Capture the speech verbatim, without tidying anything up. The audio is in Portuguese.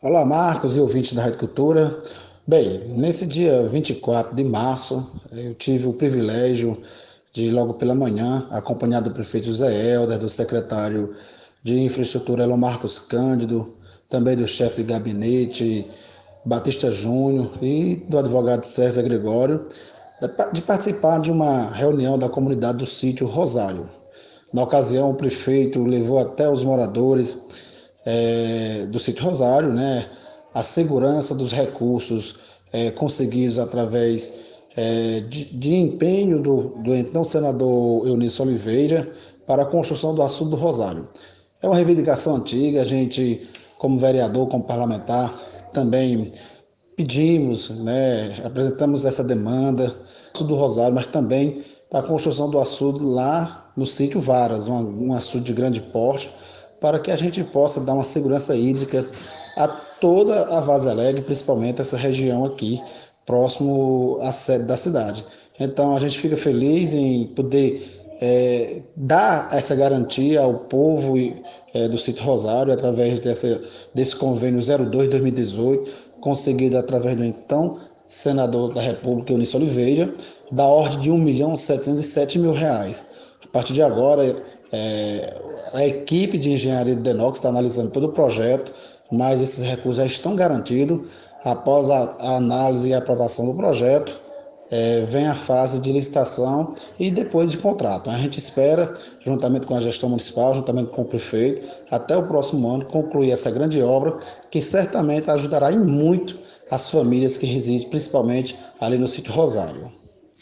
Olá, Marcos e ouvintes da Rádio Cultura. Bem, nesse dia vinte e quatro de março, eu tive o privilégio de, logo pela manhã, acompanhado do prefeito José Helder, do secretário de Infraestrutura Elon Marcos Cândido, também do chefe de gabinete Batista Júnior e do advogado César Gregório, de participar de uma reunião da comunidade do sítio Rosário. Na ocasião, o prefeito levou até os moradores é, do sítio Rosário, né, a segurança dos recursos é, conseguidos através é, de, de empenho do, do então senador Eunício Oliveira para a construção do açude do Rosário. É uma reivindicação antiga, a gente, como vereador, como parlamentar, também pedimos, né, apresentamos essa demanda do Rosário, mas também para a construção do açude lá no sítio Varas, um, um açude de grande porte, para que a gente possa dar uma segurança hídrica a toda a Vaza Alegre, principalmente essa região aqui, próximo à sede da cidade. Então a gente fica feliz em poder é, dar essa garantia ao povo é, do sítio Rosário, através dessa, desse convênio zero dois de dois mil e dezoito, conseguido através do então senador da República, Eunício Oliveira, da ordem de um milhão setecentos e sete mil reais. A partir de agora, é, a equipe de engenharia do Denox está analisando todo o projeto, mas esses recursos já estão garantidos. Após a, a análise e a aprovação do projeto, é, vem a fase de licitação e depois de contrato. A gente espera, juntamente com a gestão municipal, juntamente com o prefeito, até o próximo ano, concluir essa grande obra, que certamente ajudará em muito as famílias que residem, principalmente ali no sítio Rosário.